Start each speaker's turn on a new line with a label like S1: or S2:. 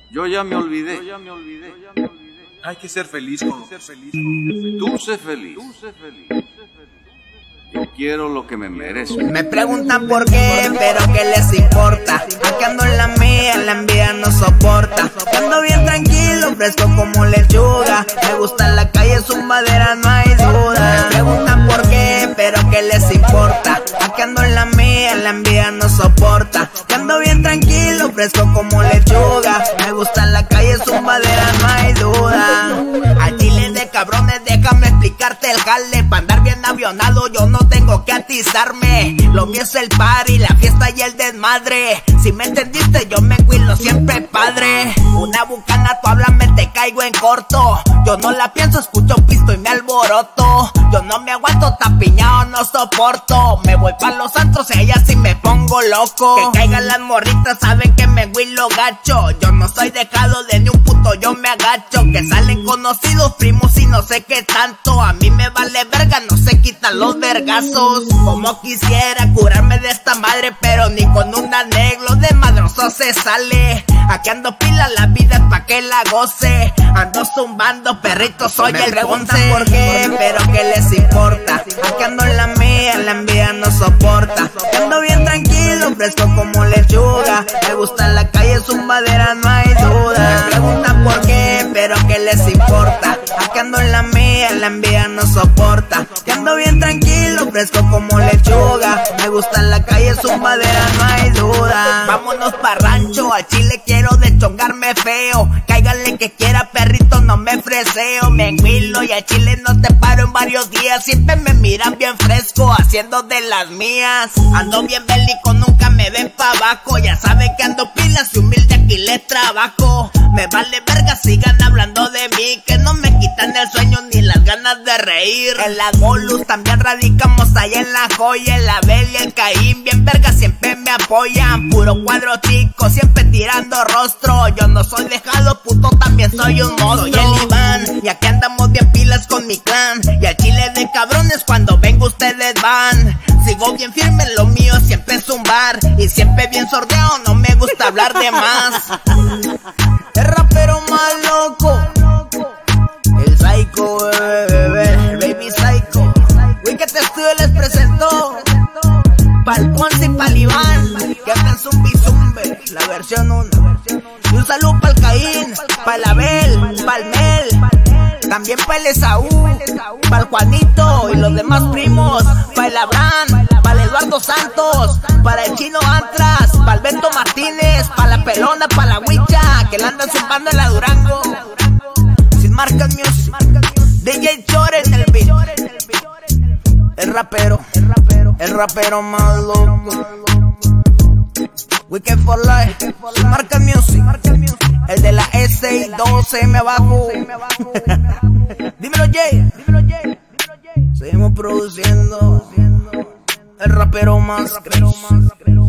S1: Yo ya me olvidé.
S2: Hay que ser feliz con lo que
S1: Tú sé feliz. Yo quiero lo que me merezco.
S3: Me preguntan por qué, pero ¿qué les importa? Aquí ando en la mía, la envidia no soporta. Ando bien tranquilo, fresco como lechuga. Me gusta la calle, su madera, no hay duda. Me preguntan por qué, pero ¿qué les importa? Aquí ando en la mía, la envidia no soporta. Ando bien tranquilo, fresco como lechuga. Me gusta la calle, su madera, no hay duda. A chile de cabrones, déjame explicarte el jale. Pa' andar bien avionado, yo no tengo que atizarme. Lo mío es el party, la fiesta y el desmadre. Si me entendiste, yo me enguilo siempre padre. Una bucana, tú háblame, te caigo en corto. Yo no la pienso, escucho pisto y me alboroto. Yo no me aguanto, tapiñado no soporto. Me voy pa' los antros y allá sí me pongo loco. Que caigan las morritas, saben que me enguilo gacho. Yo no soy dejado de ni un puto, yo me agacho. Que salen conocidos, primos y no sé qué tanto. A mí me vale verga, no se quitan los vergazos. Como quisiera curarme de esta madre, pero ni con un arreglo de madroso se sale. Aquí ando pila, la vida es pa' que la goce. Ando zumbando, perrito, soy el preguntan por qué, pero ¿qué les importa? Aquí ando en la mía, la envidia no soporta. Ando bien tranquilo, fresco como lechuga. Me gusta la calle, su madera, no hay duda. Me preguntan por qué, pero ¿qué les importa? Aquí ando en la mía, la envidia no soporta. Ando bien tranquilo, fresco como lechuga. Me gusta la calle, su madera, no hay duda. Vámonos pa' rancho, a Chile quiero deschongarme feo. Cáigale que quiera, perrito, no me freseo. Me enguilo y a Chile no te paro en varios días. Siempre me miran bien fresco, haciendo de las mías. Ando bien bélico, nunca me ven pa' abajo. Ya saben que ando pilas y humilde aquí les trabajo. Me vale verga, sigan hablando de mí, que no me quitan el sueño ni las ganas de reír. En la Golus también radicamos allá en la Joya. El Abel y el Caín, bien verga, siempre me apoyan. Puro cuadro chico, siempre tirando rostro. Yo no soy dejado, puto, también soy un monstruo. Soy el Iván, y aquí andamos bien pilas con mi clan. Y al chile de cabrones, cuando vengo ustedes van. Sigo bien firme, lo mío siempre es un bar. Y siempre bien sordeado, no me gusta hablar de más. El rapero más loco, el Psycho, bebé, el Baby Psycho. Wicked Studio les presentó pa'l Ponce y pa'l Iván, que hacen zumbi zumbe, la versión 1. Y un saludo pa'l Caín, pa'l Abel, pa'l Mel, también pa'l Esaú, pa'l Juanito y los demás primos, pa'l Abraham, pa'l Eduardo Santos, para el Chino Antras, pa'l Beto Martínez, pa' la Pelona, pa' la Huicha, que la andan zumbando en la Durango. Sin marcas music, DJ Chore en el beat. El rapero más loco. Wicked for life, sin marcas music. El de la S12 abajo. Dímelo Jay. Seguimos produciendo. El rapero más crazy.